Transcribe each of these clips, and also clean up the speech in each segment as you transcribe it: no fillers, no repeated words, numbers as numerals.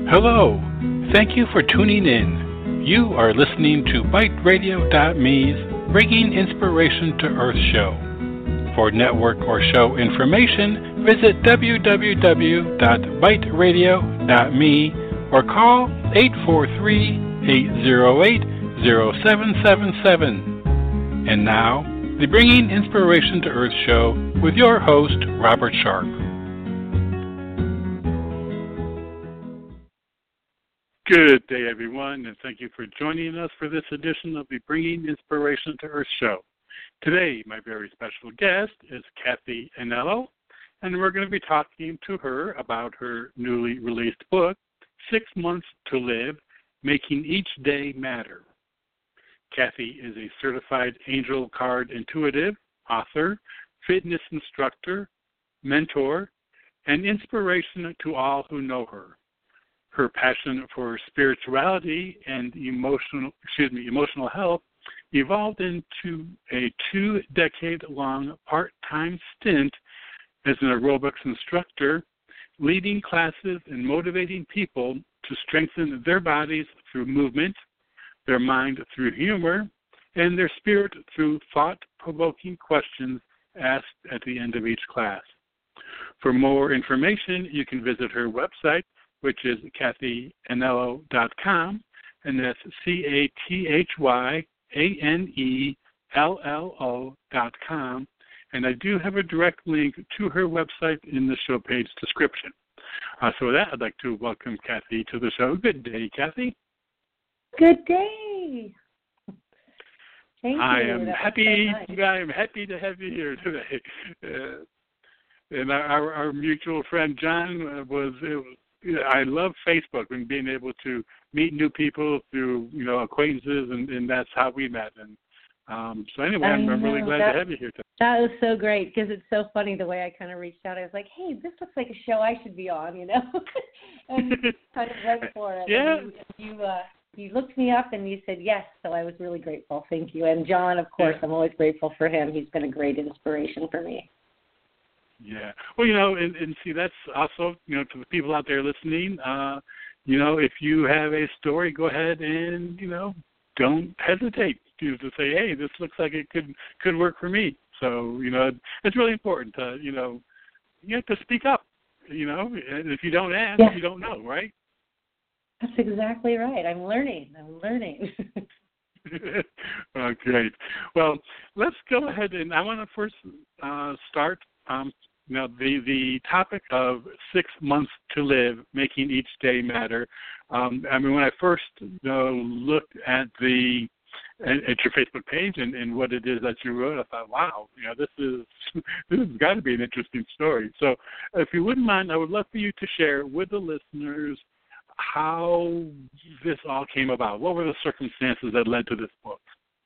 Hello. Thank you for tuning in. You are listening to BiteRadio.me's Bringing Inspiration to Earth show. For network or show information, visit www.biteradio.me or call 843-808-0777. And now, the Bringing Inspiration to Earth show with your host, Robert Sharp. Good day, everyone, and thank you for joining us for this edition of the Bringing Inspiration to Earth show. Today, my very special guest is Kathy Anello, and we're going to be talking to her about her newly released book, 6 Months to Live, Making Each Day Matter. Kathy is a certified angel card intuitive, author, fitness instructor, mentor, and inspiration to all who know her. Her passion for spirituality and emotional health evolved into a 2-decade-long part-time stint as an aerobics instructor, leading classes and motivating people to strengthen their bodies through movement, their mind through humor, and their spirit through thought-provoking questions asked at the end of each class. For more information, you can visit her website, which is kathyanello.com, and that's CATHYANELLO.com. And I do have a direct link to her website in the show page description. So with that, I'd like to welcome Kathy to the show. Good day, Kathy. Good day. Thank you. I am happy to have you here today. And our mutual friend John I love Facebook and being able to meet new people through, acquaintances, and that's how we met. And so anyway, I'm really glad to have you here today. That was so great because it's so funny the way I kind of reached out. I was like, hey, this looks like a show I should be on, and kind of went for it. Yeah. And you looked me up and you said yes, so I was really grateful. Thank you. And John, of course, I'm always grateful for him. He's been a great inspiration for me. Yeah. Well, and see, that's also, to the people out there listening, if you have a story, go ahead and, don't hesitate to say, hey, this looks like it could work for me. So, it's really important to, you have to speak up, and if you don't ask, you don't know, right? That's exactly right. I'm learning. Oh, great. Well, let's go ahead, and I want to first start the topic of 6 months to live, making each day matter. When I first looked at your Facebook page and what it is that you wrote, I thought, wow, this has got to be an interesting story. So, if you wouldn't mind, I would love for you to share with the listeners how this all came about. What were the circumstances that led to this book?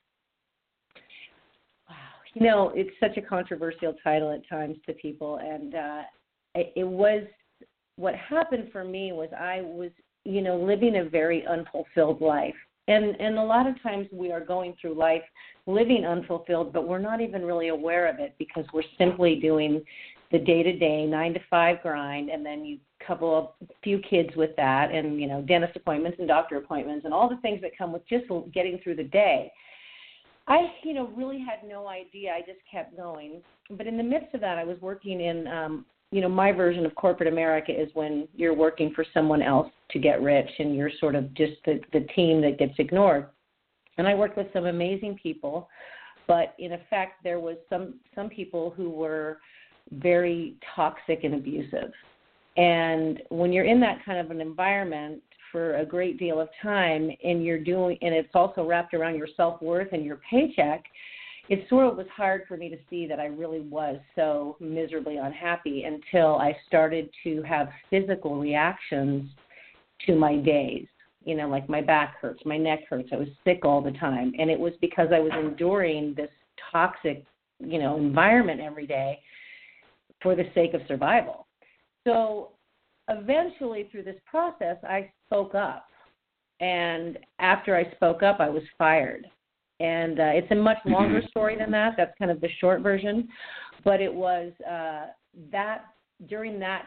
It's such a controversial title at times to people, and it was what happened for me was I was, living a very unfulfilled life. And a lot of times we are going through life living unfulfilled, but we're not even really aware of it because we're simply doing the day-to-day 9-to-5 grind, and then you couple a few kids with that and, dentist appointments and doctor appointments and all the things that come with just getting through the day. I, really had no idea. I just kept going. But in the midst of that, I was working in, my version of corporate America is when you're working for someone else to get rich and you're sort of just the team that gets ignored. And I worked with some amazing people, but in effect, there was some people who were very toxic and abusive. And when you're in that kind of an environment for a great deal of time and it's also wrapped around your self-worth and your paycheck, it sort of was hard for me to see that I really was so miserably unhappy until I started to have physical reactions to my days. Like my back hurts, my neck hurts. I was sick all the time. And it was because I was enduring this toxic, environment every day for the sake of survival. So eventually through this process, I spoke up. And after I spoke up, I was fired. And it's a much longer story than that. That's kind of the short version. But it was that during that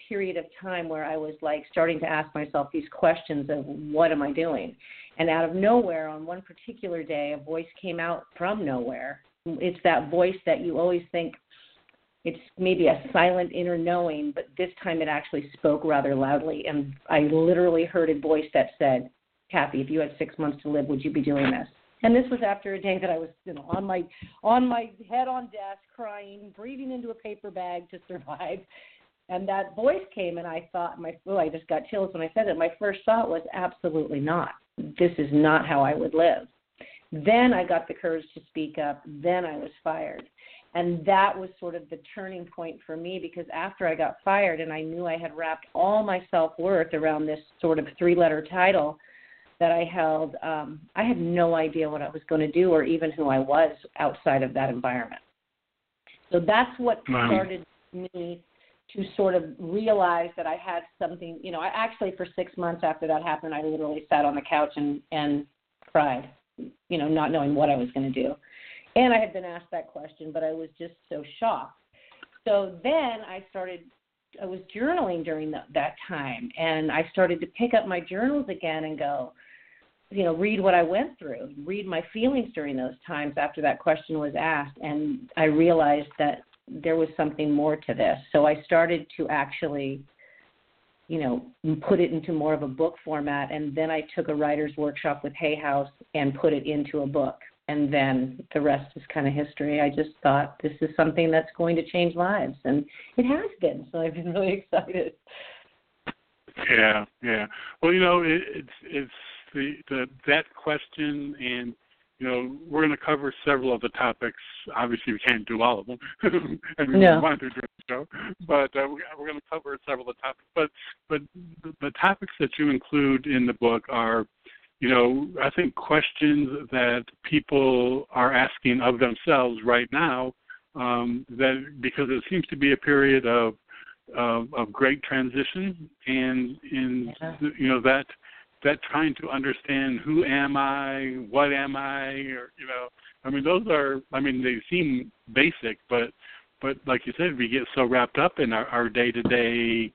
period of time where I was like starting to ask myself these questions of what am I doing? And out of nowhere, on one particular day, a voice came out from nowhere. It's that voice that you always think it's maybe a silent inner knowing, but this time it actually spoke rather loudly. And I literally heard a voice that said, Kathy, if you had 6 months to live, would you be doing this? And this was after a day that I was, on my head on desk, crying, breathing into a paper bag to survive. And that voice came, and I thought, I just got chills when I said it. My first thought was, absolutely not. This is not how I would live. Then I got the courage to speak up. Then I was fired. And that was sort of the turning point for me, because after I got fired and I knew I had wrapped all my self-worth around this sort of 3-letter title that I held, I had no idea what I was going to do or even who I was outside of that environment. So that's what started me to sort of realize that I had something, I actually for 6 months after that happened, I literally sat on the couch and cried, not knowing what I was going to do. And I had been asked that question, but I was just so shocked. So then I was journaling during that time, and I started to pick up my journals again and go, read what I went through, read my feelings during those times after that question was asked, and I realized that there was something more to this. So I started to actually, put it into more of a book format, and then I took a writer's workshop with Hay House and put it into a book, and then the rest is kind of history. I just thought this is something that's going to change lives, and it has been, so I've been really excited. Yeah. Well, it's that question, and we're going to cover several of the topics. Obviously, we can't do all of them, and we want to during the show. But we're going to cover several of the topics. But the topics that you include in the book are, I think questions that people are asking of themselves right now. That because it seems to be a period of great transition, and that trying to understand who am I, what am I, or they seem basic, but like you said, we get so wrapped up in our day-to-day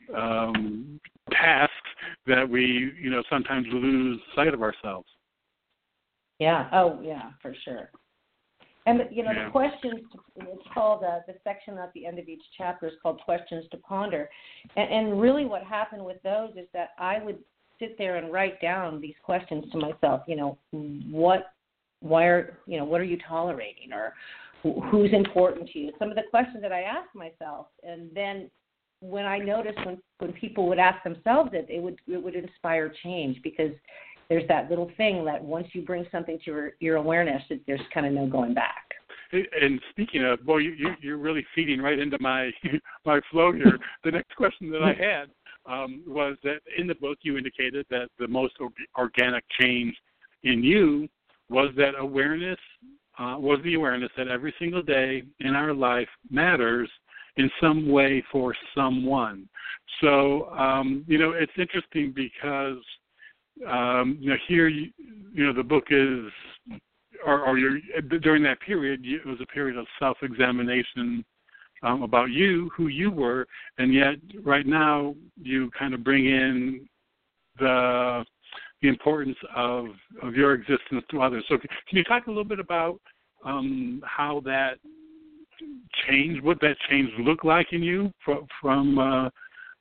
tasks that we sometimes lose sight of ourselves. Yeah. Oh, yeah, for sure. And the questions, it's called the section at the end of each chapter is called Questions to Ponder, and really what happened with those is that I would sit there and write down these questions to myself. What are you tolerating, or who's important to you? Some of the questions that I asked myself, and then when I noticed when people would ask themselves it would inspire change, because there's that little thing that once you bring something to your awareness, there's kind of no going back. And speaking of, boy, you're really feeding right into my flow here. The next question that I had was that in the book you indicated that the most organic change in you was that awareness, was the awareness that every single day in our life matters in some way for someone. So, it's interesting because, here, the book is, or during that period, it was a period of self-examination about you, who you were, and yet right now you kind of bring in the importance of your existence to others. So can you talk a little bit about how that changed, what that change looked like in you from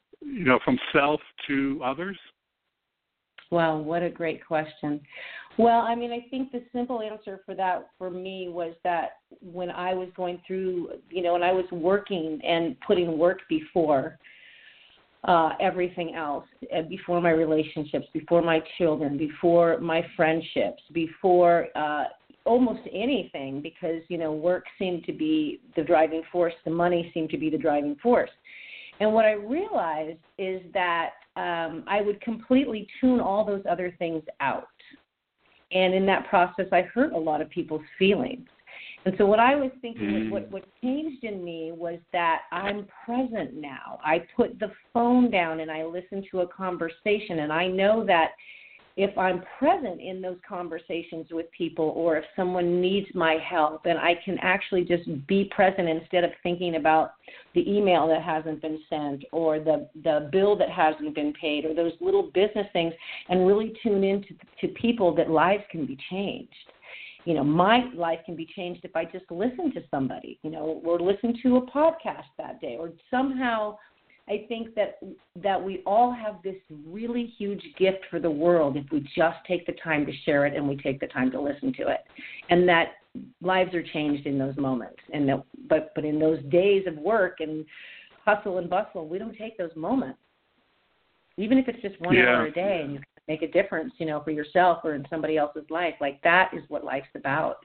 self to others? Well, what a great question. Well, I think the simple answer for that for me was that when I was going through, when I was working and putting work before everything else, before my relationships, before my children, before my friendships, before almost anything, because, work seemed to be the driving force, the money seemed to be the driving force. And what I realized is that I would completely tune all those other things out. And in that process, I hurt a lot of people's feelings. And so what I was thinking, what changed in me was that I'm present now. I put the phone down and I listen to a conversation, and I know that if I'm present in those conversations with people, or if someone needs my help, and I can actually just be present instead of thinking about the email that hasn't been sent, or the bill that hasn't been paid, or those little business things, and really tune in to people, that lives can be changed. My life can be changed if I just listen to somebody, or listen to a podcast that day, or somehow. I think that we all have this really huge gift for the world if we just take the time to share it and we take the time to listen to it, and that lives are changed in those moments. And but in those days of work and hustle and bustle, we don't take those moments. Even if it's just 1 hour a day, and you can make a difference, for yourself or in somebody else's life. Like, that is what life's about.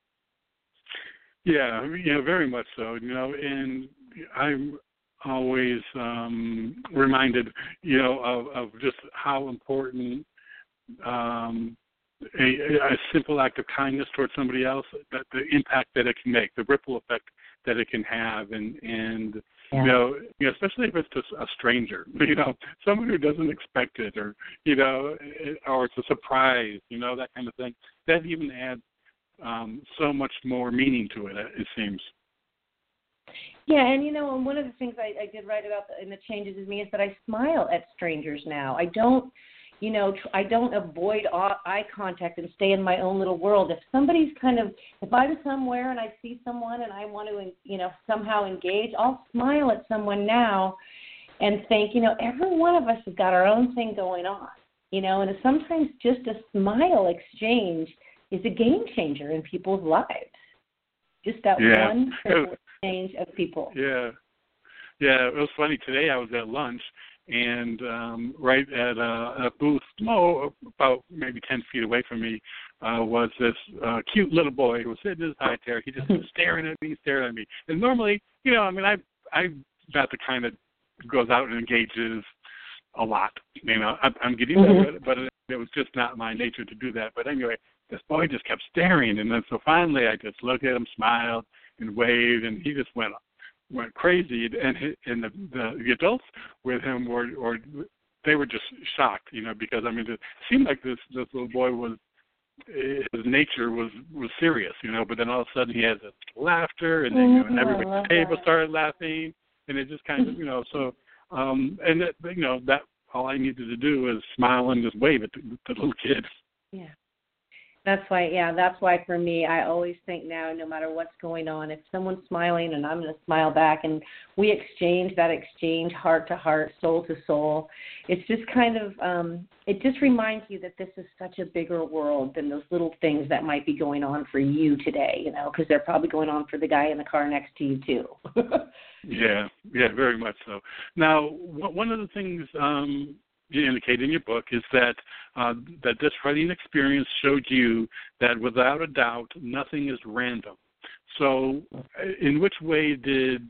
Yeah, very much so. And I'm always reminded, of just how important a simple act of kindness towards somebody else, that the impact that it can make, the ripple effect that it can have, and especially if it's just a stranger, someone who doesn't expect it, or or it's a surprise, that kind of thing. That even adds so much more meaning to it seems. Yeah, and one of the things I did write about in the changes in me is that I smile at strangers now. I don't, I don't avoid eye contact and stay in my own little world. If somebody's if I'm somewhere and I see someone and I want to, somehow engage, I'll smile at someone now and think, every one of us has got our own thing going on, and sometimes just a smile exchange is a game changer in people's lives. Just that one change of people. Yeah. It was funny. Today I was at lunch, and right at a booth, about maybe 10 feet away from me, was this cute little boy who was sitting in his high chair. He just was staring at me. And normally, I'm not the kind that goes out and engages a lot. I'm getting better at it, but it was just not my nature to do that. But anyway, this boy just kept staring, and then so finally I just looked at him, smiled, and waved, and he just went crazy. And the adults with him they were just shocked, because it seemed like this little boy his nature was serious, but then all of a sudden he had this laughter, and then everybody at the table started laughing, and it just kind of so and that all I needed to do was smile and just wave at the little kid. Yeah. That's why for me, I always think now, no matter what's going on, if someone's smiling and I'm going to smile back, and we exchange heart to heart, soul to soul, it's just it just reminds you that this is such a bigger world than those little things that might be going on for you today, because they're probably going on for the guy in the car next to you too. Yeah, very much so. Now, one of the things you indicate in your book is that this writing experience showed you that without a doubt nothing is random. So, in which way did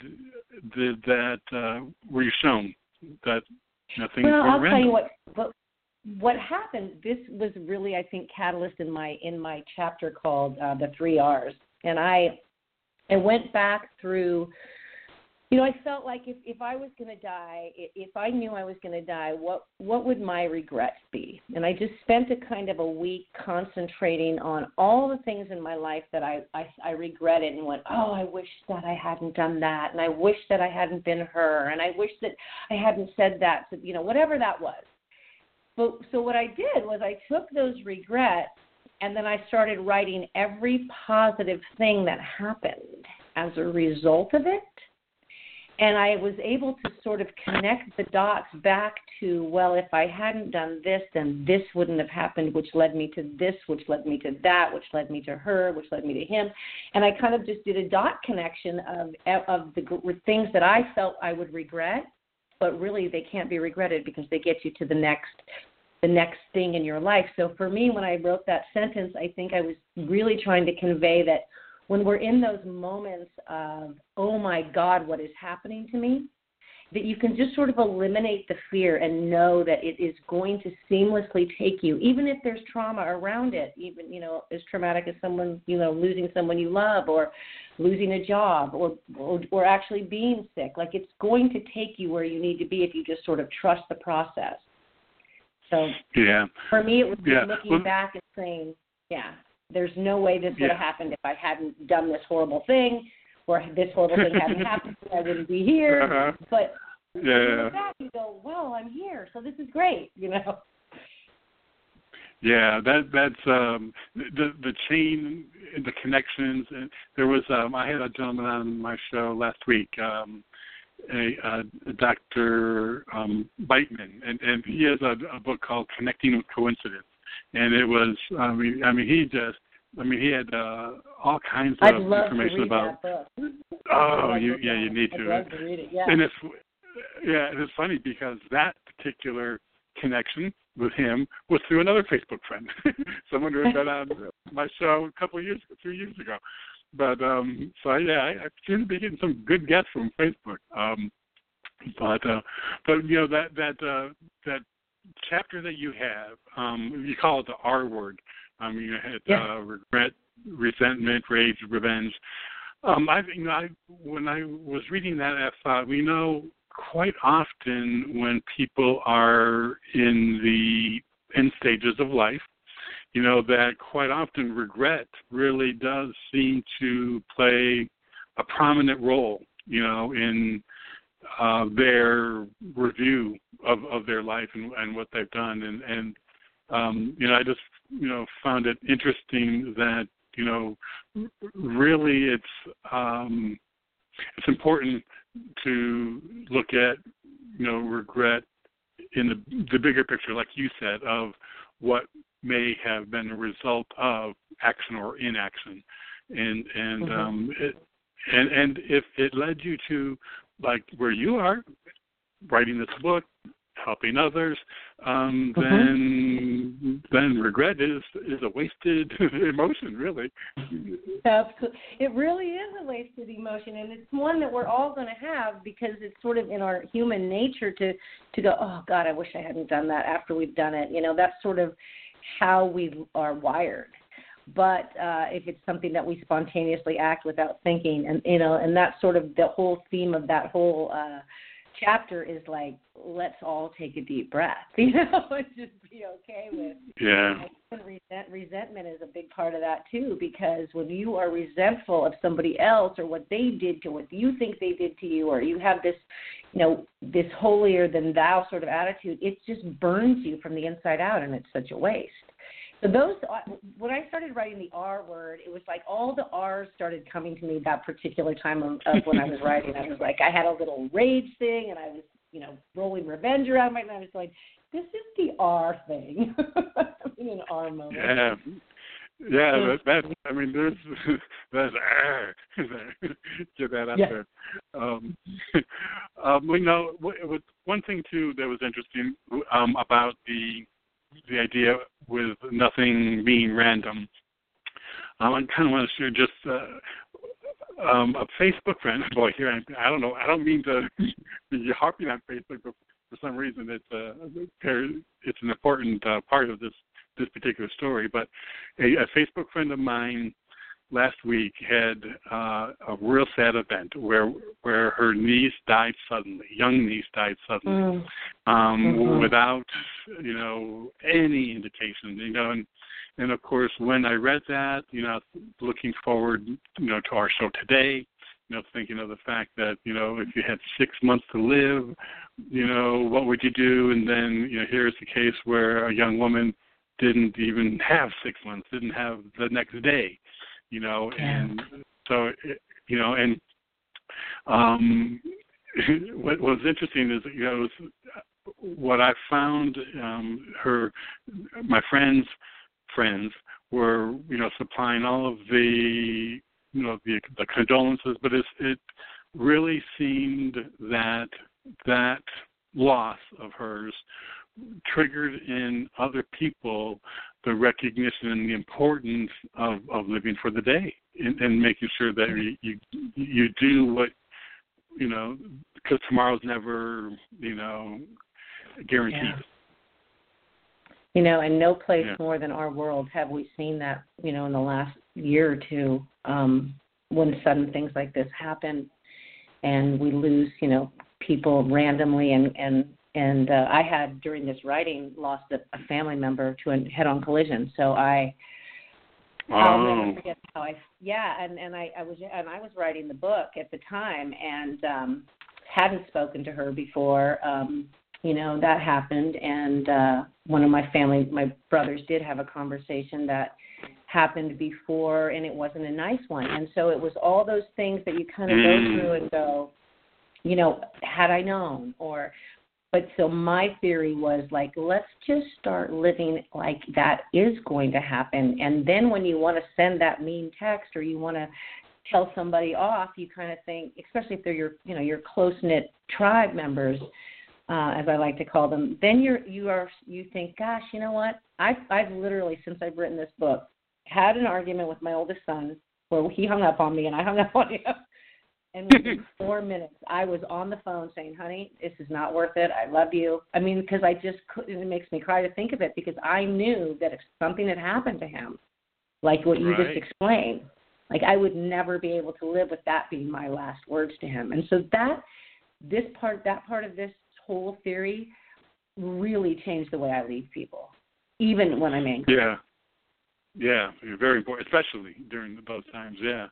that were you shown that nothing is random? I'll tell you what happened. This was really, I think, catalyst in my chapter called the 3 R's, and I went back through. I felt like if I was going to die, if I knew I was going to die, what would my regrets be? And I just spent a week concentrating on all the things in my life that I regretted, and went, I wish that I hadn't done that, and I wish that I hadn't been her, and I wish that I hadn't said that, whatever that was. So what I did was I took those regrets, and then I started writing every positive thing that happened as a result of it. And I was able to sort of connect the dots back to, well, if I hadn't done this, then this wouldn't have happened, which led me to this, which led me to that, which led me to her, which led me to him. And I kind of just did a dot connection of the things that I felt I would regret, but really they can't be regretted because they get you to the next thing in your life. So for me, when I wrote that sentence, I think I was really trying to convey that when we're in those moments of, oh my God, what is happening to me, that you can just sort of eliminate the fear and know that it is going to seamlessly take you, even if there's trauma around it, even, as traumatic as someone, losing someone you love, or losing a job, or actually being sick. Like, it's going to take you where you need to be if you just sort of trust the process. So yeah, for me, it was yeah. looking back and saying, yeah, there's no way this would have happened if I hadn't done this horrible thing, or this horrible thing hadn't happened, I wouldn't be here. Uh-huh. But when you Yeah. look back, you go, well, I'm here, so this is great, you know. Yeah, that's the chain, the connections. And there was I had a gentleman on my show last week, a Dr. Beitman, and he has a book called Connecting with Coincidence, and it was he had all kinds of information about. I'd love to read that book. Oh, you need to. I'd love to read it. Yeah. And it's funny because that particular connection with him was through another Facebook friend, someone who had been on my show a few years ago. But I seem to be getting some good guests from Facebook. But you know that chapter that you have, you call it the R word. You had regret, resentment, rage, revenge. When I was reading that, I thought, quite often when people are in the end stages of life, that quite often regret really does seem to play a prominent role, in their review of their life and what they've done. And I just, found it interesting that, really it's important to look at, regret in the bigger picture, like you said, of what may have been a result of action or inaction, and if it led you to like where you are, writing this book, helping others, then regret is a wasted emotion, really. Absolutely. It really is a wasted emotion, and it's one that we're all going to have because it's sort of in our human nature to go, oh, God, I wish I hadn't done that after we've done it. That's sort of how we are wired. But if it's something that we spontaneously act without thinking, and that's sort of the whole theme of that whole chapter is like, let's all take a deep breath, and just be okay with. Yeah. And resentment is a big part of that too, because when you are resentful of somebody else or what they did to what you think they did to you, or you have this, this holier than thou sort of attitude, it just burns you from the inside out, and it's such a waste. So when I started writing the R word, it was like all the R's started coming to me that particular time of when I was writing. I was like, I had a little rage thing, and I was, rolling revenge around my, and I was like, this is the R thing. I'm in an R moment. Yeah. Yeah, that's get that out there. One thing too that was interesting about the idea with nothing being random. I kind of want to share just a Facebook friend. Boy, here I don't know. I don't mean to be harping on Facebook, but for some reason it's an important part of this particular story. But a Facebook friend of mine last week had a real sad event where her niece died suddenly, young niece died suddenly, without, any indication, and of course, when I read that, looking forward, to our show today, thinking of the fact that, if you had 6 months to live, what would you do? And then, here's the case where a young woman didn't even have 6 months, didn't have the next day. And so, what was interesting is, what I found, my friends were, supplying all of the, the condolences, but it really seemed that loss of hers triggered in other people the recognition and the importance of living for the day and making sure that you do what, because tomorrow's never, guaranteed. And no place more than our world have we seen that, in the last year or two, when sudden things like this happen and we lose, people randomly and I had, during this writing, lost a family member to a head-on collision. So I'll never forget how I was writing the book at the time and hadn't spoken to her before. That happened, and one of my brothers did have a conversation that happened before, and it wasn't a nice one. And so it was all those things that you kind of go through and go, had I known, but so my theory was like, let's just start living like that is going to happen. And then when you want to send that mean text or you want to tell somebody off, you kind of think, especially if they're your close-knit tribe members, as I like to call them, then you think, gosh, you know what? I've literally, since I've written this book, had an argument with my oldest son where he hung up on me and I hung up on him. And within 4 minutes, I was on the phone saying, honey, this is not worth it. I love you. I mean, because I just couldn't, it makes me cry to think of it, because I knew that if something had happened to him, like what you just explained, like I would never be able to live with that being my last words to him. And so that part of this whole theory really changed the way I leave people, even when I'm angry. Yeah, very important, especially during those times. Yeah.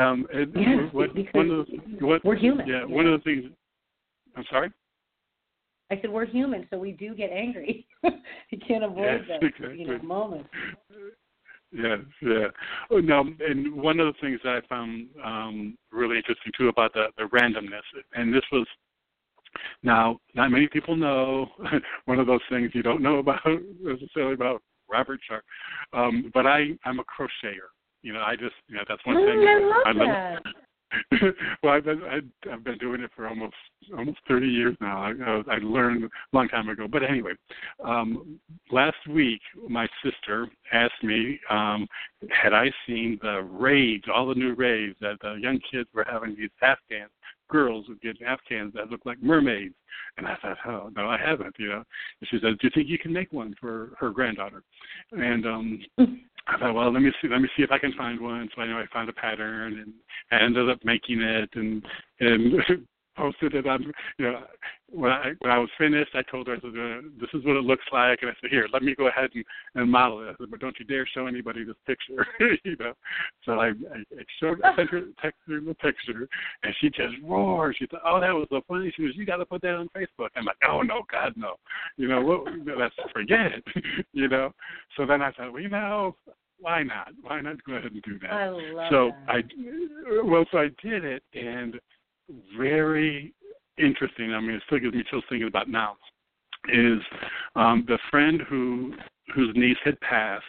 We're human. Yeah, one of the things. I'm sorry. I said we're human, so we do get angry. You can't avoid those moments. Yes, yeah. Oh, no, and one of the things that I found really interesting too about the randomness, and this was. Now, not many people know one of those things you don't know about necessarily about Robert Sharp, but I'm a crocheter. That's one thing. I love that. Well, I've been doing it for almost 30 years now. I learned a long time ago. But anyway, last week my sister asked me, had I seen the raids, all the new raids that the young kids were having, these Afghans, girls would get Afghans that look like mermaids. And I thought, oh, no, I haven't, And she said, do you think you can make one for her granddaughter? And I thought, well, let me see if I can find one. So I found a pattern, and I ended up making it and posted it on, when I was finished, I told her, I said, this is what it looks like. And I said, here, let me go ahead and model it. I said, but don't you dare show anybody this picture, So I sent her the picture, and she just roared. She said, oh, that was so funny. She goes, you got to put that on Facebook. I'm like, oh, no, God, no. Let's forget it, So then I thought, well, why not? Why not go ahead and do that? I love that. So I did it, and very interesting. I mean, it still gives me chills thinking about now. Is the friend whose niece had passed?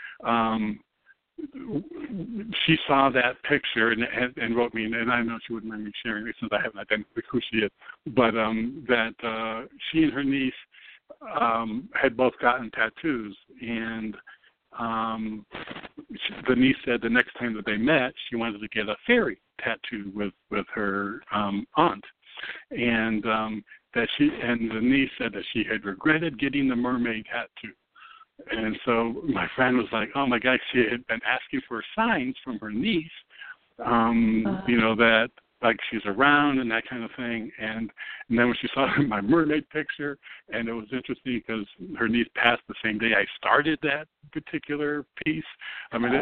She saw that picture and wrote me, and I know she wouldn't mind me sharing it since I haven't identified who she is. But that she and her niece had both gotten tattoos, and the niece said the next time that they met, she wanted to get a fairy tattoo with her aunt, and that the niece said that she had regretted getting the mermaid tattoo. And so my friend was like, oh my God, she had been asking for signs from her niece, that like she's around and that kind of thing. And then when she saw my mermaid picture, and it was interesting because her niece passed the same day I started that particular piece. I mean,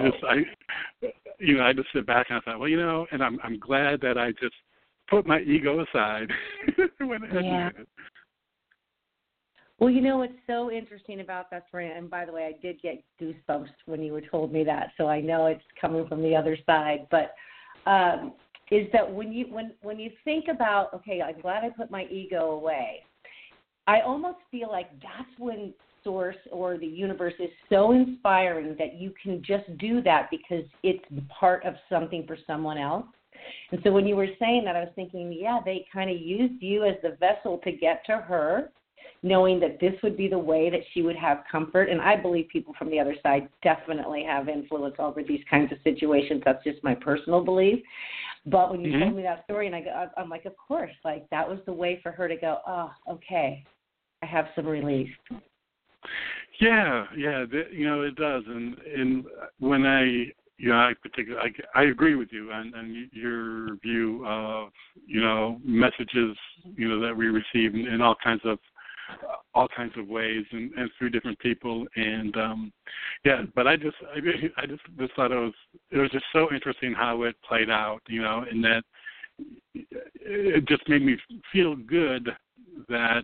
I just sit back and I thought, well, and I'm glad that I just put my ego aside and went ahead and did it. Well, what's so interesting about that story, and by the way, I did get goosebumps when you told me that, so I know it's coming from the other side, but is that when you think about, okay, I'm glad I put my ego away, I almost feel like that's when Source or the universe is so inspiring that you can just do that because it's part of something for someone else. And so when you were saying that, I was thinking, they kind of used you as the vessel to get to her, knowing that this would be the way that she would have comfort. And I believe people from the other side definitely have influence over these kinds of situations. That's just my personal belief. But when you told me that story, and I'm like, of course, like that was the way for her to go, oh, okay, I have some relief. Yeah, it does. And when I I agree with you on your view of, messages, that we receive in all kinds of ways and through different people. And, but I just thought it was just so interesting how it played out, and that it just made me feel good that,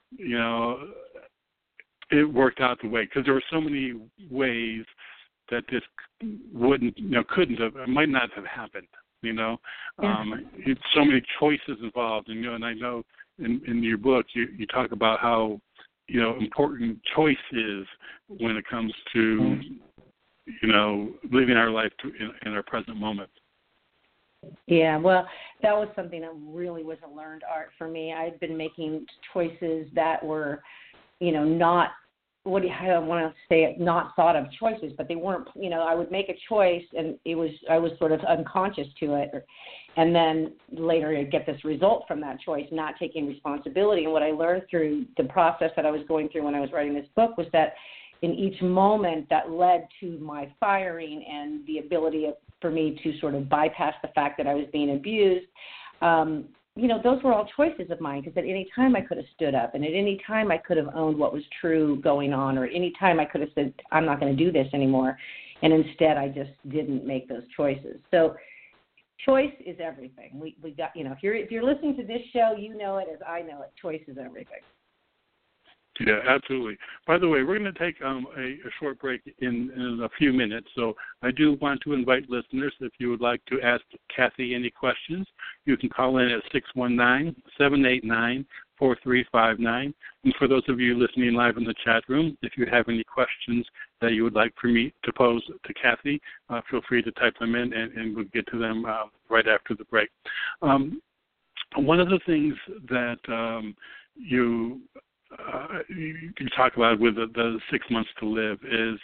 it worked out the way, because there were so many ways that this couldn't have, might not have happened, It's so many choices involved, and I know in your book you talk about how, important choice is when it comes to, living our life in our present moment. Yeah, well, that was something that really was a learned art for me. I'd been making choices that were, not, I don't want to say it, not thought of choices, but they weren't, I would make a choice and I was sort of unconscious to it. And then later I'd get this result from that choice, not taking responsibility. And what I learned through the process that I was going through when I was writing this book was that in each moment that led to my firing and the ability for me to sort of bypass the fact that I was being abused, those were all choices of mine, because at any time I could have stood up, and at any time I could have owned what was true going on, or any time I could have said, I'm not going to do this anymore. And instead I just didn't make those choices. So choice is everything. We got, if you're listening to this show, you know it as I know it. Choice is everything. Yeah, absolutely. By the way, we're going to take a short break in a few minutes. So I do want to invite listeners, if you would like to ask Kathy any questions, you can call in at 619-789-4359. And for those of you listening live in the chat room, if you have any questions that you would like for me to pose to Kathy, feel free to type them in, and we'll get to them right after the break. One of the things that you talk about with the 6 months to live is,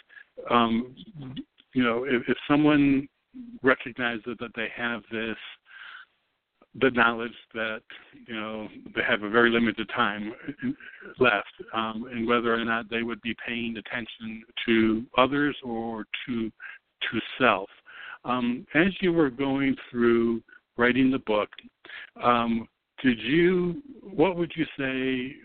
if someone recognizes that they have the knowledge that, they have a very limited time left, and whether or not they would be paying attention to others or to self. As you were going through writing the book, what would you say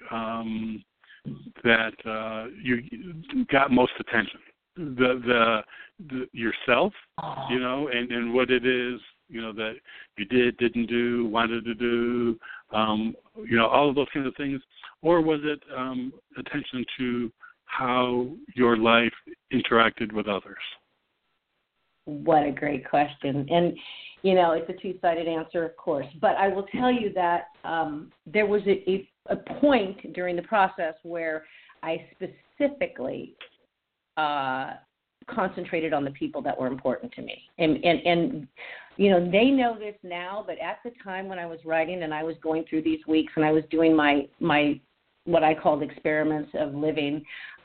that you got most attention? The yourself, and what it is, that you didn't do, wanted to do, all of those kinds of things, or was it attention to how your life interacted with others? What a great question. And, it's a two-sided answer, of course. But I will tell you that there was a point during the process where I specifically concentrated on the people that were important to me. And they know this now, but at the time when I was writing and I was going through these weeks and I was doing my what I called experiments of living,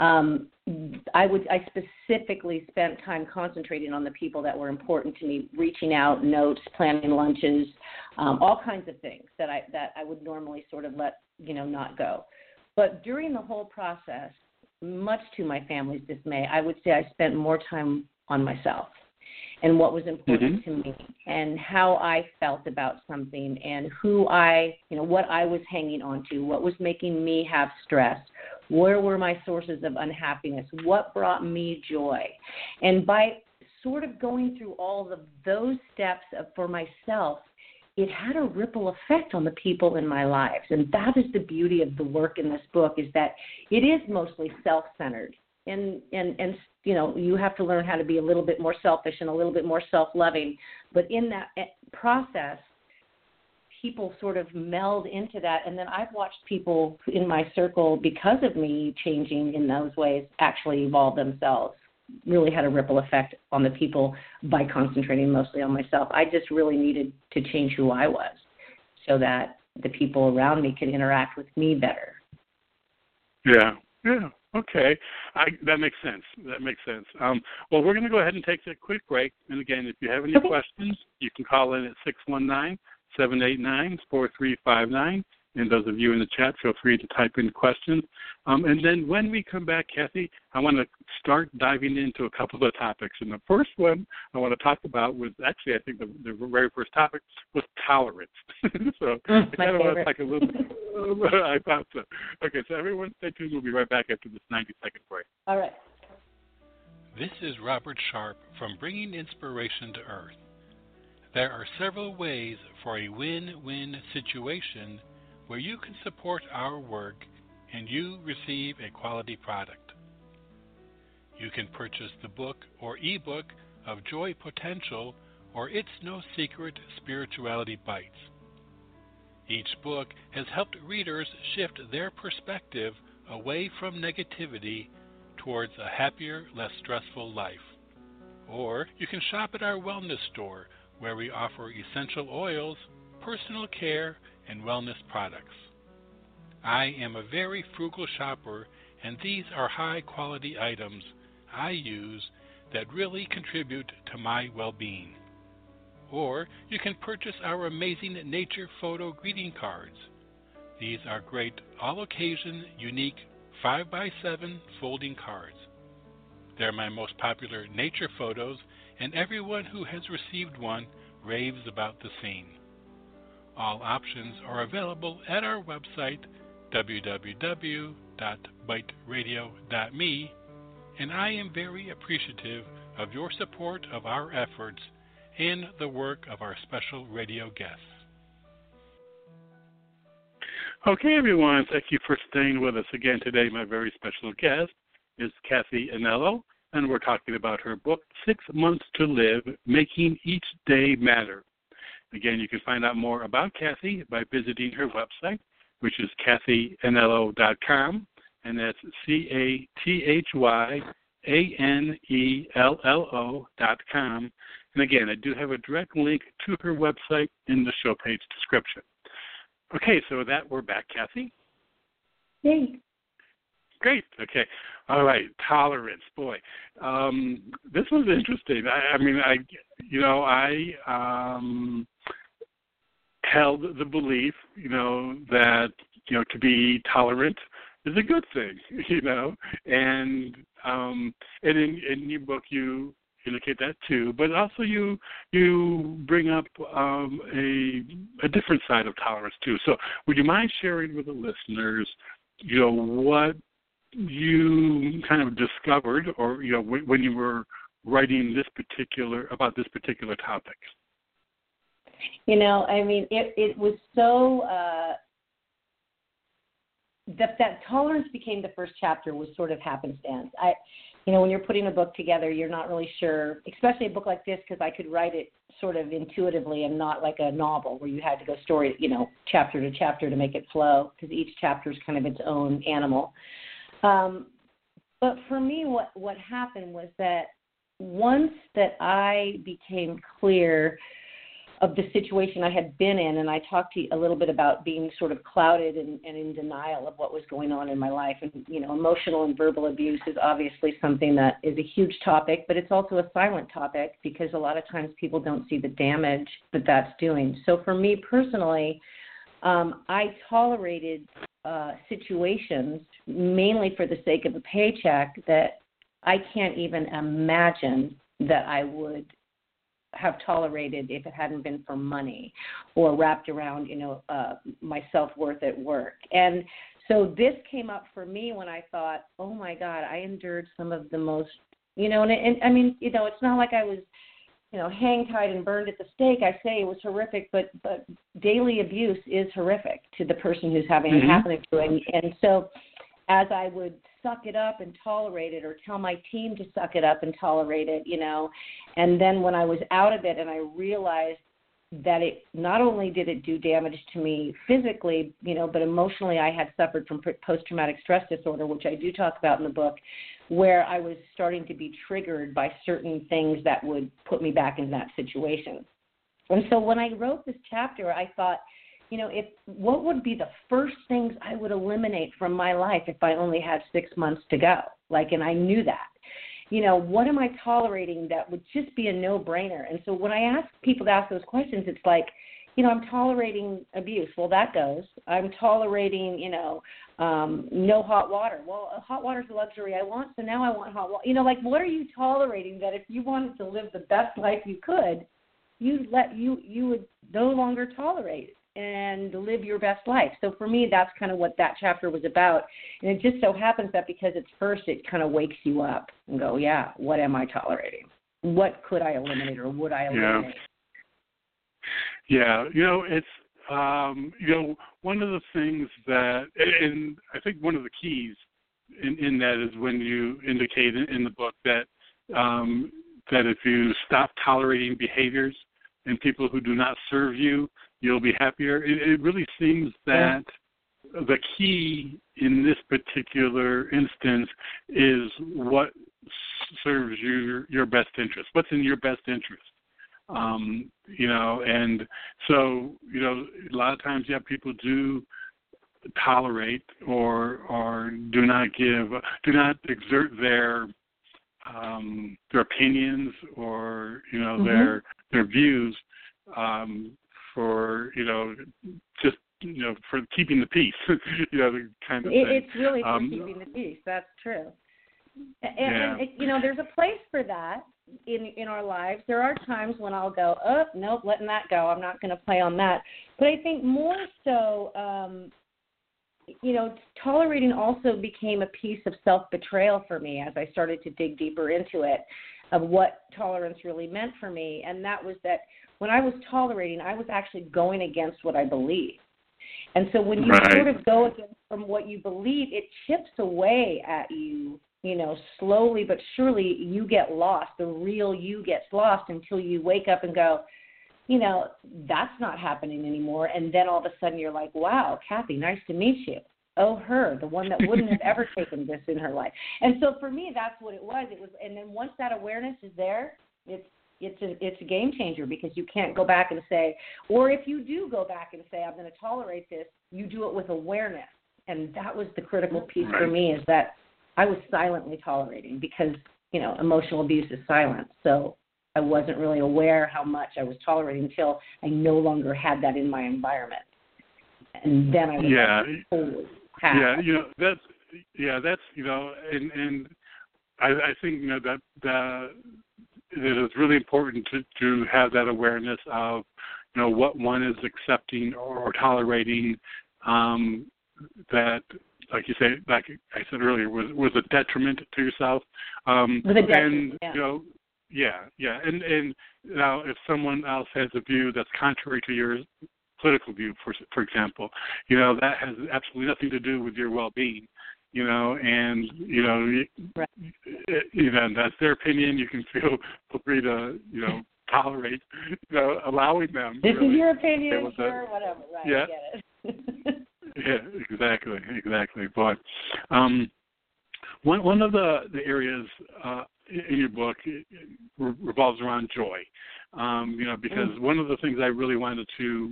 I specifically spent time concentrating on the people that were important to me, reaching out, notes, planning lunches, all kinds of things that I would normally sort of let, not go. But during the whole process, much to my family's dismay, I would say I spent more time on myself and what was important to me and how I felt about something and what I was hanging on to, what was making me have stress, where were my sources of unhappiness, what brought me joy. And by sort of going through all of those steps for myself, it had a ripple effect on the people in my lives. And that is the beauty of the work in this book, is that it is mostly self-centered. And you have to learn how to be a little bit more selfish and a little bit more self-loving. But in that process, people sort of meld into that. And then I've watched people in my circle, because of me changing in those ways, actually evolve themselves. Really had a ripple effect on the people by concentrating mostly on myself. I just really needed to change who I was so that the people around me could interact with me better. Yeah. Okay. That makes sense. Well, we're going to go ahead and take a quick break. And again, if you have any questions, you can call in at 619-789-4359. And those of you in the chat, feel free to type in questions. And then when we come back, Kathy, I want to start diving into a couple of topics. And the first one I want to talk about was actually, I think the very first topic was tolerance. So I kind of want to talk a little bit. I thought so. Okay, so everyone stay tuned. We'll be right back after this 90-second break. All right. This is Robert Sharp from Bringing Inspiration to Earth. There are several ways for a win-win situation where you can support our work and you receive a quality product. You can purchase the book or ebook of Joy Potential or It's No Secret Spirituality Bites. Each book has helped readers shift their perspective away from negativity towards a happier, less stressful life. Or you can shop at our wellness store where we offer essential oils, personal care, and wellness products. I am a very frugal shopper, and these are high-quality items I use that really contribute to my well-being. Or you can purchase our amazing nature photo greeting cards. These are great all-occasion, unique 5x7 folding cards. They're my most popular nature photos, and everyone who has received one raves about the scene. All options are available at our website, www.biteradio.me, and I am very appreciative of your support of our efforts and the work of our special radio guests. Okay, everyone, thank you for staying with us again today. My very special guest is Kathy Anello, and we're talking about her book, 6 Months to Live, Making Each Day Matter. Again, you can find out more about Kathy by visiting her website, which is kathyanello.com, and that's CATHYANELLO.com. And again, I do have a direct link to her website in the show page description. Okay, so with that, we're back, Kathy. Yay. Great. Okay. All right. Tolerance. Boy, this was interesting. I held the belief, that, to be tolerant is a good thing, and in your book you indicate that too, but also you bring up a different side of tolerance too. So would you mind sharing with the listeners, what you kind of discovered, or when you were writing this particular topic? It was so that tolerance became the first chapter was sort of happenstance. When you're putting a book together, you're not really sure, especially a book like this, because I could write it sort of intuitively and not like a novel where you had to go story, chapter to chapter to make it flow, because each chapter is kind of its own animal. But for me, what happened was that once that I became clear of the situation I had been in, and I talked to you a little bit about being sort of clouded and in denial of what was going on in my life. And, emotional and verbal abuse is obviously something that is a huge topic, but it's also a silent topic because a lot of times people don't see the damage that that's doing. So for me personally, I tolerated situations mainly for the sake of a paycheck that I can't even imagine that I would have tolerated if it hadn't been for money or wrapped around, my self-worth at work. And so this came up for me when I thought, oh my God, I endured some of the most, it's not like I was, hang-tied and burned at the stake. I say it was horrific, but daily abuse is horrific to the person who's having it happen to. And so as I would suck it up and tolerate it, or tell my team to suck it up and tolerate it, and then when I was out of it and I realized that it not only did it do damage to me physically, but emotionally I had suffered from post-traumatic stress disorder, which I do talk about in the book, where I was starting to be triggered by certain things that would put me back in that situation. And so when I wrote this chapter, I thought, what would be the first things I would eliminate from my life if I only had 6 months to go? And I knew that. What am I tolerating that would just be a no-brainer? And so when I ask people to ask those questions, it's like, I'm tolerating abuse. Well, that goes. I'm tolerating, no hot water. Well, hot water is a luxury I want, so now I want hot water. What are you tolerating that if you wanted to live the best life you could, you would no longer tolerate and live your best life. So for me, that's kind of what that chapter was about. And it just so happens that because it's first, it kind of wakes you up and go, yeah, what am I tolerating? What could I eliminate or would I eliminate? Yeah, it's, one of the things that, and I think one of the keys in that is when you indicate in the book that that if you stop tolerating behaviors and people who do not serve you, you'll be happier. It really seems that the key in this particular instance is what serves your best interest, what's in your best interest. And so, a lot of times, people do tolerate or do not exert their opinions or, their views, for, just, for keeping the peace, the kind of thing. It's really for keeping the peace. That's true. And there's a place for that in our lives. There are times when I'll go, oh, nope, letting that go. I'm not going to play on that. But I think more so, tolerating also became a piece of self-betrayal for me as I started to dig deeper into it, of what tolerance really meant for me. And that was that when I was tolerating, I was actually going against what I believe. And so when you sort of go against from what you believe, it chips away at you, slowly but surely you get lost. The real you gets lost until you wake up and go, that's not happening anymore. And then all of a sudden you're like, wow, Kathy, nice to meet you. Oh, her, the one that wouldn't have ever taken this in her life. And so for me, that's what it was. And then once that awareness is there, it's a game changer, because you can't go back and say, or if you do go back and say, I'm going to tolerate this, you do it with awareness. And that was the critical piece for me, is that I was silently tolerating, because, emotional abuse is silent. So I wasn't really aware how much I was tolerating until I no longer had that in my environment. And then I was holy cow. That's and I think, that it is really important to have that awareness of, what one is accepting or tolerating, that, like you say, like I said earlier, was a detriment to yourself. With a detriment, And now if someone else has a view that's contrary to your political view, for example, that has absolutely nothing to do with your well-being. And that's their opinion. You can feel free to, tolerate, allowing them. This is your opinion, sure, whatever. Right, yeah. I get it. Yeah, exactly. But one of the areas in your book revolves around joy. Because one of the things I really wanted to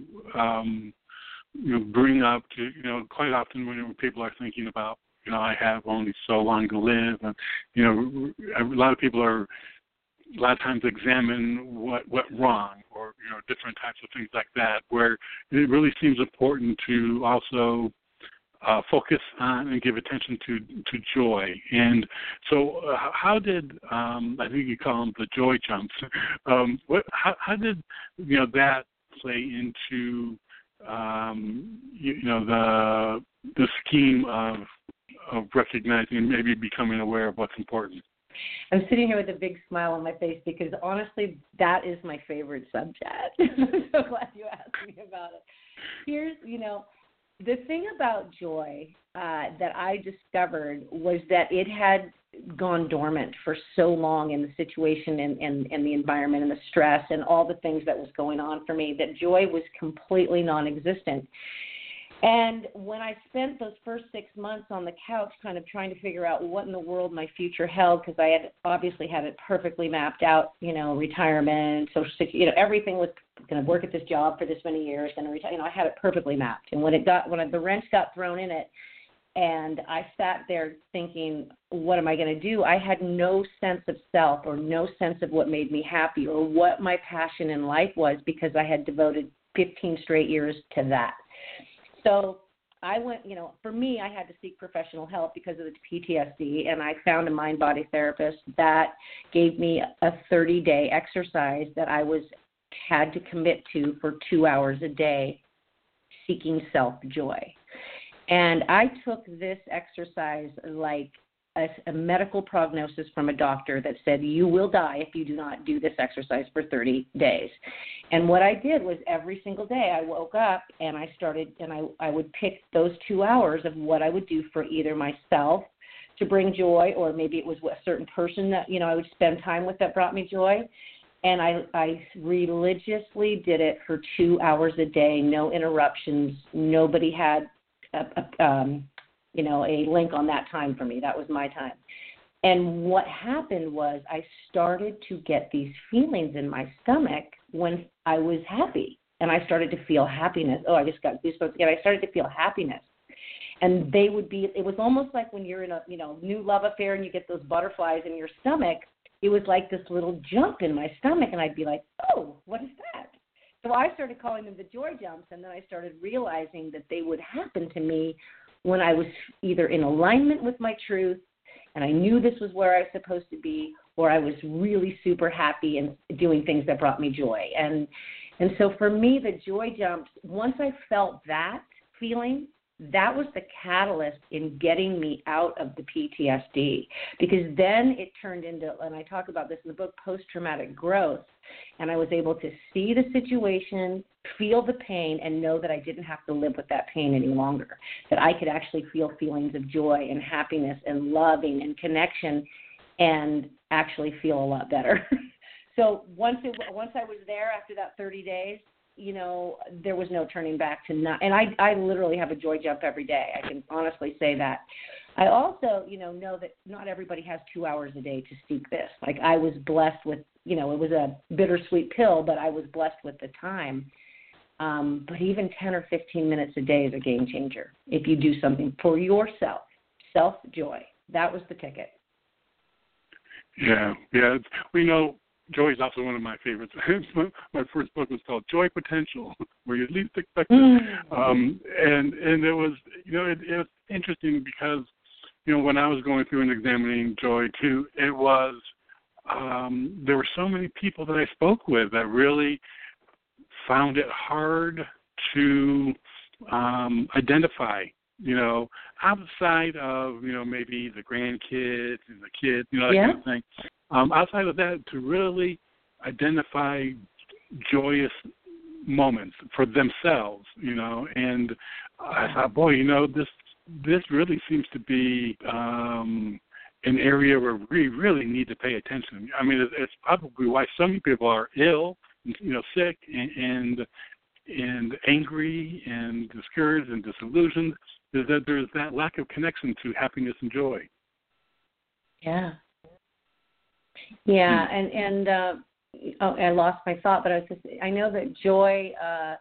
bring up to, quite often when people are thinking about, I have only so long to live, and a lot of people are a lot of times examine what went wrong, or different types of things like that, where it really seems important to also focus on and give attention to joy. And so how did, I think you call them the joy jumps, how did that play into the scheme of recognizing and maybe becoming aware of what's important? I'm sitting here with a big smile on my face, because honestly, that is my favorite subject. I'm so glad you asked me about it. Here's, the thing about joy that I discovered was that it had gone dormant for so long in the situation and the environment and the stress and all the things that was going on for me, that joy was completely non-existent. And when I spent those first 6 months on the couch kind of trying to figure out what in the world my future held, because I had obviously had it perfectly mapped out, retirement, Social Security, everything was going to work at this job for this many years, and I had it perfectly mapped. And when the wrench got thrown in it, and I sat there thinking, what am I going to do? I had no sense of self, or no sense of what made me happy, or what my passion in life was, because I had devoted 15 straight years to that. So I went, for me, I had to seek professional help because of the PTSD, and I found a mind-body therapist that gave me a 30-day exercise that I had to commit to for 2 hours a day, seeking self-joy. And I took this exercise like a medical prognosis from a doctor that said, you will die if you do not do this exercise for 30 days. And what I did was every single day I woke up and I started, and I would pick those 2 hours of what I would do for either myself to bring joy, or maybe it was a certain person that, I would spend time with that brought me joy. And I religiously did it for 2 hours a day, no interruptions. Nobody had a link on that time for me. That was my time. And what happened was I started to get these feelings in my stomach when I was happy. And I started to feel happiness. Oh, I just got goosebumps again. I started to feel happiness. And it was almost like when you're in a, new love affair and you get those butterflies in your stomach. It was like this little jump in my stomach. And I'd be like, oh, what is that? So I started calling them the joy jumps. And then I started realizing that they would happen to me when I was either in alignment with my truth and I knew this was where I was supposed to be, or I was really super happy and doing things that brought me joy. And so for me, the joy jumps, once I felt that feeling, that was the catalyst in getting me out of the PTSD, because then it turned into, and I talk about this in the book, post-traumatic growth, and I was able to see the situation, feel the pain, and know that I didn't have to live with that pain any longer, that I could actually feel feelings of joy and happiness and loving and connection and actually feel a lot better. So once I was there after that 30 days, there was no turning back to not, and I literally have a joy jump every day. I can honestly say that. I also, know that not everybody has 2 hours a day to seek this. Like I was blessed with, it was a bittersweet pill, but I was blessed with the time. But even 10 or 15 minutes a day is a game changer if you do something for yourself, self-joy. That was the ticket. Yeah. We know joy is also one of my favorites. My first book was called Joy Potential, where you least expect it. And it was, it was interesting because, when I was going through and examining joy too, it was, there were so many people that I spoke with that really found it hard to identify, outside of, maybe the grandkids and the kids, that kind of thing. Outside of that, to really identify joyous moments for themselves, and I thought, boy, this really seems to be an area where we really need to pay attention. I mean, it's probably why so many people are ill, sick and angry and discouraged and disillusioned, is that there's that lack of connection to happiness and joy. Yeah. Yeah, and I lost my thought, but I know that joy,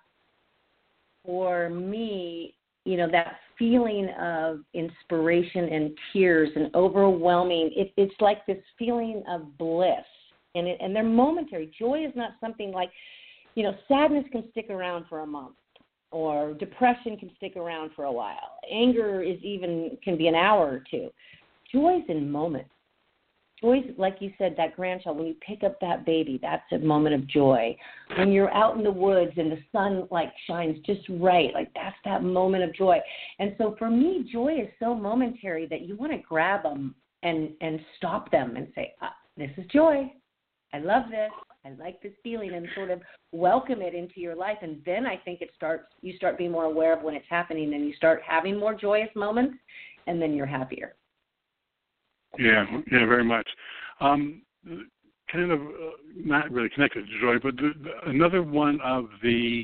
for me, that feeling of inspiration and tears and overwhelming, it's like this feeling of bliss, and they're momentary. Joy is not something like, sadness can stick around for a month, or depression can stick around for a while. Anger can be an hour or two. Joy is in moments. Joy, like you said, that grandchild, when you pick up that baby, that's a moment of joy. When you're out in the woods and the sun shines just right, that's that moment of joy. And so for me, joy is so momentary that you want to grab them and stop them and say, this is joy. I love this. I like this feeling, and sort of welcome it into your life. And then I think you start being more aware of when it's happening, and you start having more joyous moments, and then you're happier. Yeah, very much. Kind of not really connected to joy, but another one of the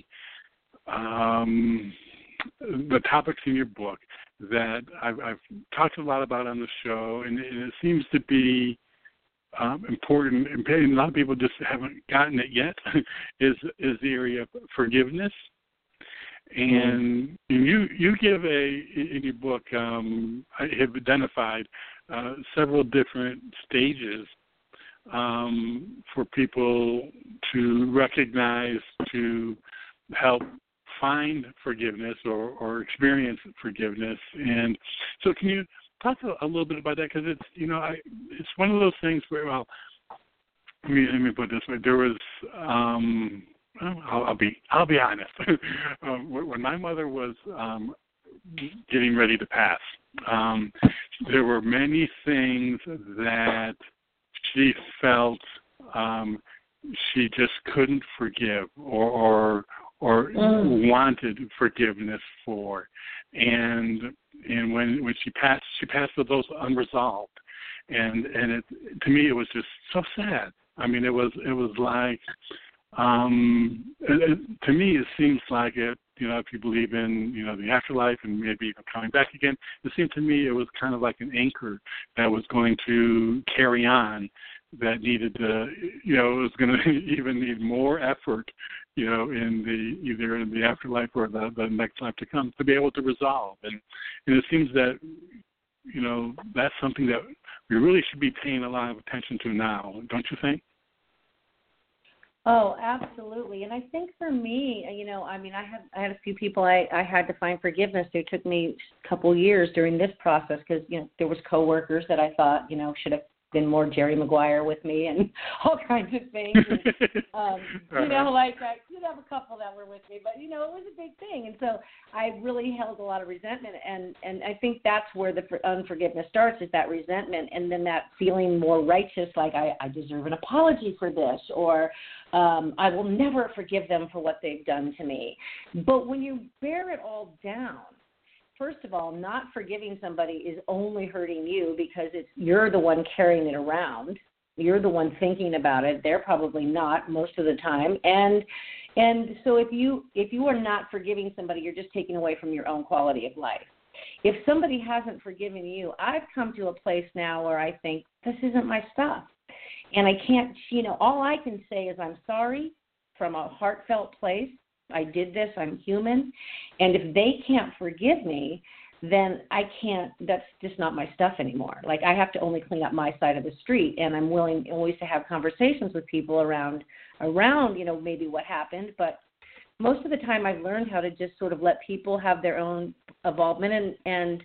topics in your book that I've talked a lot about on the show, and it seems to be important, and a lot of people just haven't gotten it yet, is the area of forgiveness. And you give in your book, I have identified several different stages for people to recognize, to help find forgiveness or experience forgiveness. And so can you talk a little bit about that? Because it's, it's one of those things where, well, let me put it this way. There was, I'll be honest. When my mother was getting ready to pass, there were many things that she felt she just couldn't forgive or wanted forgiveness for, and when she passed with those unresolved, and it, to me, it was just so sad. I mean, it was like, to me, it seems like it. If you believe in the afterlife and maybe coming back again, it seemed to me it was kind of like an anchor that was going to carry on. That needed to, it was going to even need more effort, in either in the afterlife or the next life to come to be able to resolve. And it seems that, that's something that we really should be paying a lot of attention to now, don't you think? Oh, absolutely. And I think for me, I had a few people I had to find forgiveness to. It took me a couple years during this process because, there was coworkers that I thought, should have been more Jerry Maguire with me and all kinds of things. And, I did have a couple that were with me, but, it was a big thing. And so I really held a lot of resentment. And I think that's where the unforgiveness starts, is that resentment. And then that feeling more righteous, like I deserve an apology for this, or I will never forgive them for what they've done to me. But when you bear it all down, first of all, not forgiving somebody is only hurting you because you're the one carrying it around. You're the one thinking about it. They're probably not most of the time. And so if you are not forgiving somebody, you're just taking away from your own quality of life. If somebody hasn't forgiven you, I've come to a place now where I think, this isn't my stuff. And I can't, all I can say is I'm sorry from a heartfelt place. I did this, I'm human. And if they can't forgive me, then I can't, that's just not my stuff anymore. Like, I have to only clean up my side of the street, and I'm willing always to have conversations with people around, maybe what happened. But most of the time I've learned how to just sort of let people have their own involvement. And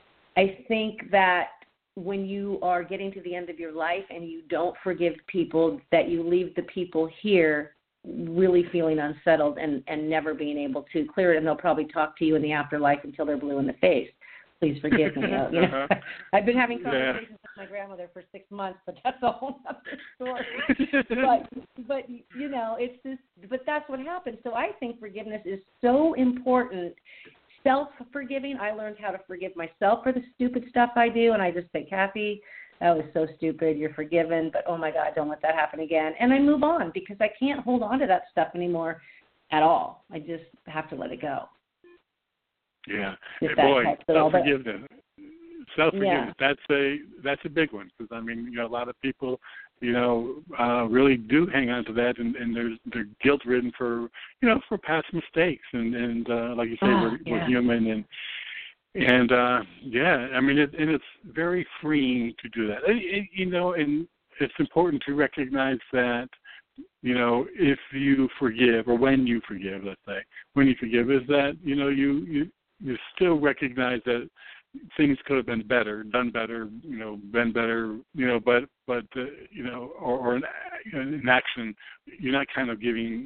I think that when you are getting to the end of your life and you don't forgive people, that you leave the people here really feeling unsettled and never being able to clear it, and they'll probably talk to you in the afterlife until they're blue in the face. Please forgive me. I've been having conversations with my grandmother for 6 months, but that's a whole other story. but it's just, but that's what happens. So I think forgiveness is so important. Self-forgiving, I learned how to forgive myself for the stupid stuff I do, and I just say, Kathy, that was so stupid, you're forgiven, but oh my God, don't let that happen again. And I move on because I can't hold on to that stuff anymore at all. I just have to let it go. Yeah. Hey, boy, self-forgiveness. Self-forgiveness, yeah. That's a big one because, a lot of people, really do hang on to that, and they're guilt-ridden for past mistakes. And like you say, we're human, and it's very freeing to do that. And it's important to recognize that, if you forgive, or when you forgive, let's say, when you forgive, is that, you still recognize that things could have been better, done better, been better, but or in action, you're not kind of giving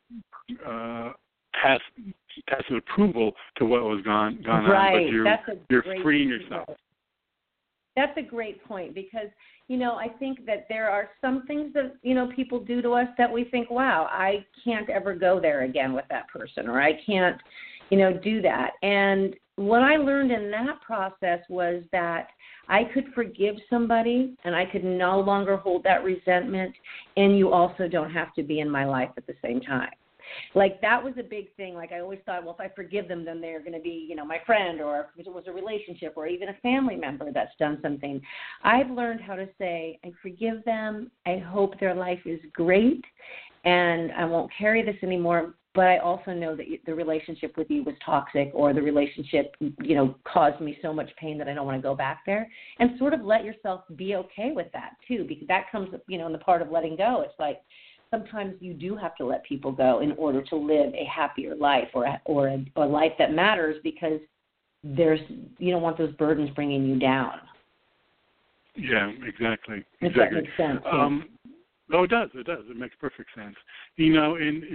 tacit approval to what was gone right. on, but you're freeing yourself. That's a great point because, I think that there are some things that, people do to us that we think, wow, I can't ever go there again with that person, or I can't, do that. And what I learned in that process was that I could forgive somebody and I could no longer hold that resentment, and you also don't have to be in my life at the same time. Like, that was a big thing. Like, I always thought, well, if I forgive them, then they're going to be, my friend, or if it was a relationship or even a family member that's done something. I've learned how to say, I forgive them. I hope their life is great, and I won't carry this anymore. But I also know that the relationship with you was toxic, or the relationship, caused me so much pain that I don't want to go back there. And sort of let yourself be okay with that, too, because that comes, in the part of letting go. It's like, sometimes you do have to let people go in order to live a happier life or a life that matters, because you don't want those burdens bringing you down. Yeah, exactly. If that makes sense. Oh, it does. It makes perfect sense. You know,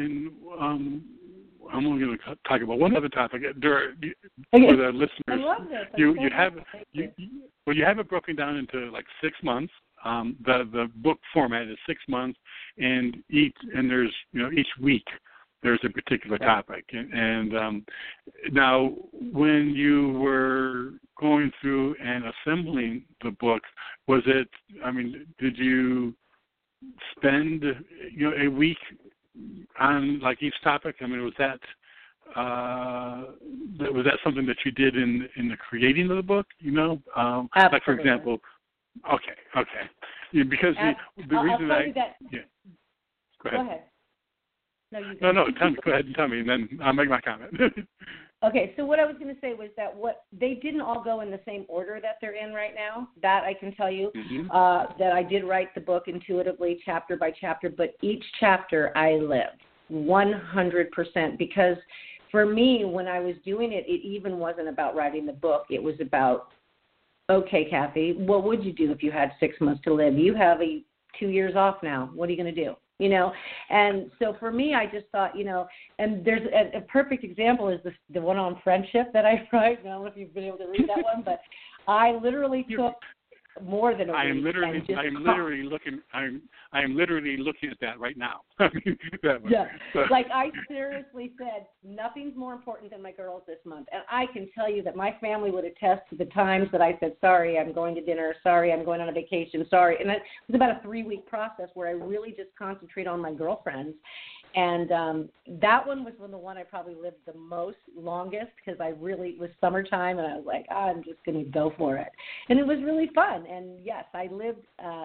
I'm only going to talk about one other topic for the listeners. I love this. You have it broken down into like 6 months. The book format is 6 months, and there's each week there's a particular topic. And now, when you were going through and assembling the book, did you spend a week on like each topic? I mean, was that something that you did in the creating of the book? Absolutely. Like for example, okay, yeah, because the reason Go ahead. No. Go ahead and tell me, and then I'll make my comment. Okay, so what I was going to say was that they didn't all go in the same order that they're in right now. That I can tell you, that I did write the book intuitively, chapter by chapter, but each chapter I lived 100%, because for me, when I was doing it, it even wasn't about writing the book. It was about, okay, Kathy, what would you do if you had 6 months to live? You have 2 years off now. What are you going to do? And so for me, I just thought, and there's a perfect example is the one on friendship that I write. I don't know if you've been able to read that one, but I literally took more than a week. I am literally looking at that right now. Yeah. Like I seriously said, nothing's more important than my girls this month. And I can tell you that my family would attest to the times that I said, sorry, I'm going to dinner. Sorry, I'm going on a vacation. Sorry. And it was about a 3-week process where I really just concentrate on my girlfriends. And that one was the one I probably lived the longest, because it was summertime, and I was like, I'm just going to go for it. And it was really fun. And, yes, I lived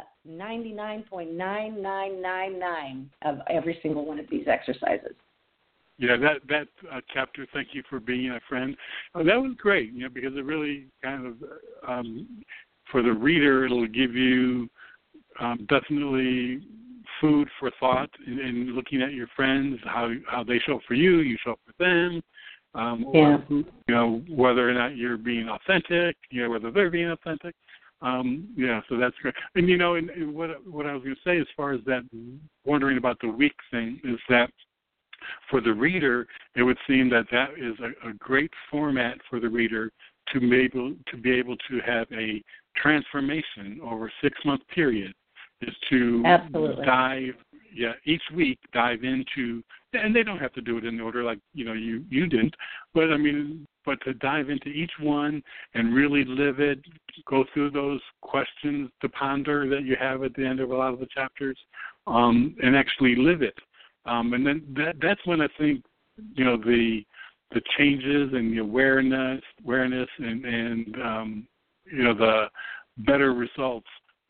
99.9999 of every single one of these exercises. Yeah, that chapter, thank you for being a friend. That was great, because it really kind of, for the reader, it'll give you definitely food for thought in looking at your friends, how they show up for you, you show up for them, whether or not you're being authentic, whether they're being authentic. So that's great. And, and what I was going to say as far as that, wondering about the week thing, is that for the reader, it would seem that is a great format for the reader to be able to have a transformation over a 6-month period. Is to Absolutely. Each week dive into, and they don't have to do it in order like you didn't, but to dive into each one and really live it, go through those questions to ponder that you have at the end of a lot of the chapters, and actually live it, and then that's when I think the changes and the awareness and the better results.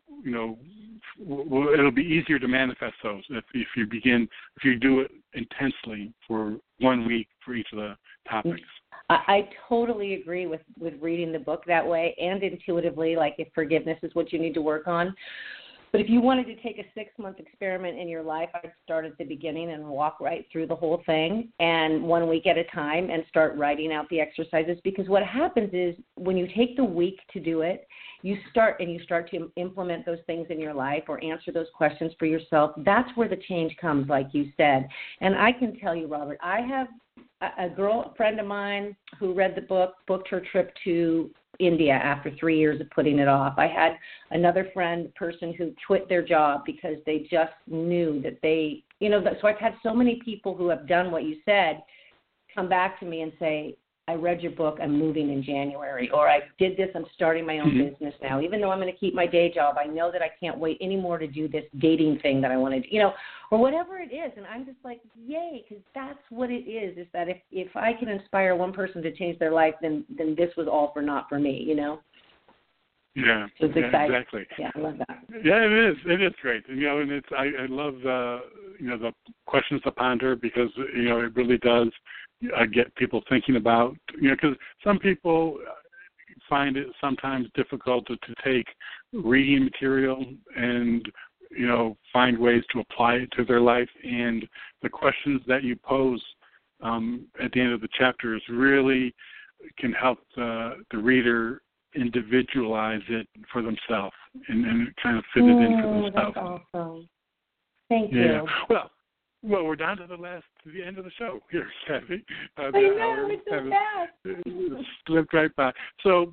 It'll be easier to manifest those if you do it intensely for 1 week for each of the topics. I totally agree with reading the book that way, and intuitively, like if forgiveness is what you need to work on. But if you wanted to take a 6-month experiment in your life, I'd start at the beginning and walk right through the whole thing, and 1 week at a time, and start writing out the exercises. Because what happens is when you take the week to do it, you start to implement those things in your life or answer those questions for yourself. That's where the change comes, like you said. And I can tell you, Robert, I have a friend of mine who read the book, booked her trip to India after 3 years of putting it off. I had another person who quit their job because they just knew that so I've had so many people who have done what you said come back to me and say, I read your book, I'm moving in January, or I did this, I'm starting my own business now. Even though I'm going to keep my day job, I know that I can't wait anymore to do this dating thing that I want to do, or whatever it is. And I'm just like, yay, because that's what it is that if I can inspire one person to change their life, then this was all for naught for me, Yeah, so it's exciting. Exactly. Yeah, I love that. Yeah, it is. It is great. And it's I love the questions to ponder, because it really does get people thinking about because some people find it sometimes difficult to take reading material and find ways to apply it to their life. And the questions that you pose at the end of the chapters really can help the reader individualize it for themselves and kind of fit it in for themselves. That's awesome. Thank you. you. Well, we're down to the end of the show here, Kathy. I know, it's so fast. Slipped right by. So,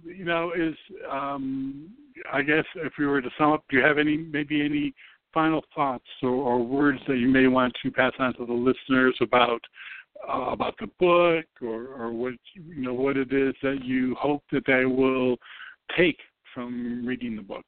I guess if we were to sum up, do you have any final thoughts or words that you may want to pass on to the listeners about the book or what it is that you hope that they will take from reading the book?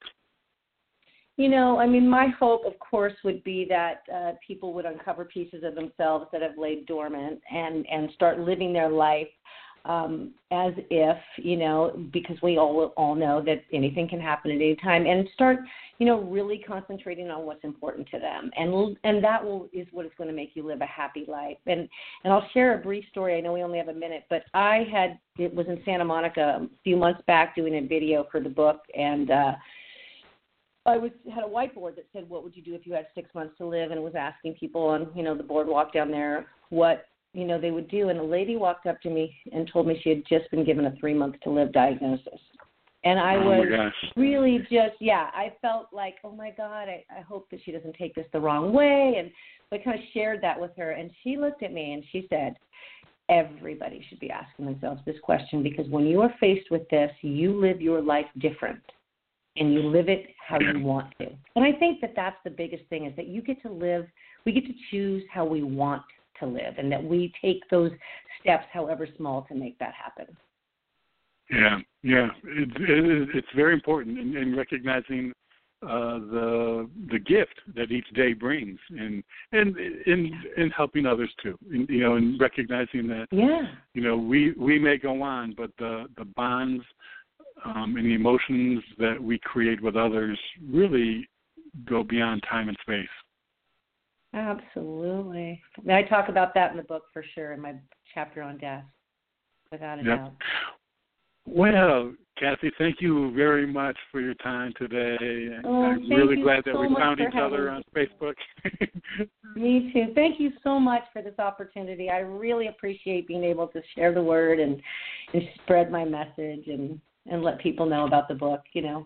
My hope, of course, would be that people would uncover pieces of themselves that have laid dormant and start living their life as if, because we all know that anything can happen at any time, and start, really concentrating on what's important to them. And that is what is going to make you live a happy life. And I'll share a brief story. I know we only have a minute, but it was in Santa Monica a few months back doing a video for the book, and I had a whiteboard that said, what would you do if you had 6 months to live? And it was asking people on, the boardwalk down there what, they would do. And a lady walked up to me and told me she had just been given a 3 months to live diagnosis. And I was really I felt like, oh my God, I hope that she doesn't take this the wrong way. And I kind of shared that with her. And she looked at me and she said, everybody should be asking themselves this question, because when you are faced with this, you live your life different. And you live it how you want to. And I think that that's the biggest thing, is that we get to choose how we want to live, and that we take those steps, however small, to make that happen. Yeah. It's very important in recognizing the gift that each day brings, and in helping others too. And recognizing that we may go on, but the bonds and the emotions that we create with others really go beyond time and space. Absolutely. I talk about that in the book for sure, in my chapter on death, without a doubt. Well, Kathy, thank you very much for your time today. I'm really glad that we found each other on Facebook. Me too. Thank you so much for this opportunity. I really appreciate being able to share the word and spread my message and let people know about the book,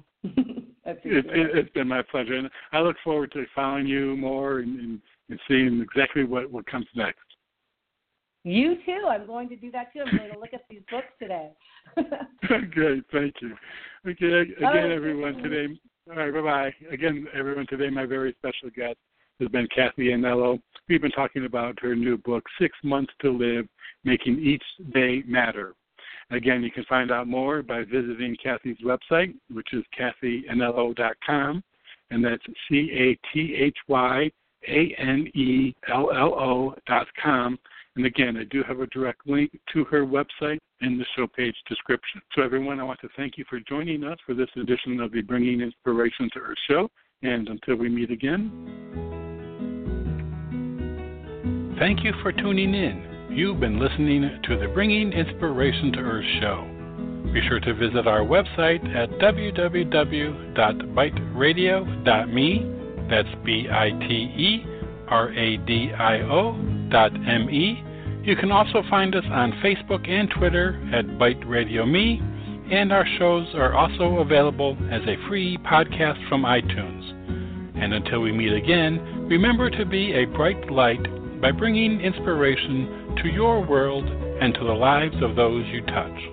It's been my pleasure. And I look forward to following you more and seeing exactly what comes next. You too. I'm going to do that too. I'm going to look at these books today. Great. Thank you. Okay. Again, everyone, today. All right. Bye-bye. Again, everyone, today my very special guest has been Kathy Anello. We've been talking about her new book, 6 Months to Live, Making Each Day Matter. Again, you can find out more by visiting Kathy's website, which is kathyanello.com, and that's CATHYANELLO.com. And again, I do have a direct link to her website in the show page description. So everyone, I want to thank you for joining us for this edition of the Bringing Inspiration to Earth show. And until we meet again. Thank you for tuning in. You've been listening to the Bringing Inspiration to Earth show. Be sure to visit our website at www.biteradio.me. That's BITERADIO.me. You can also find us on Facebook and Twitter at Byte Radio Me, and our shows are also available as a free podcast from iTunes. And until we meet again, remember to be a bright light by bringing inspiration to your world and to the lives of those you touch.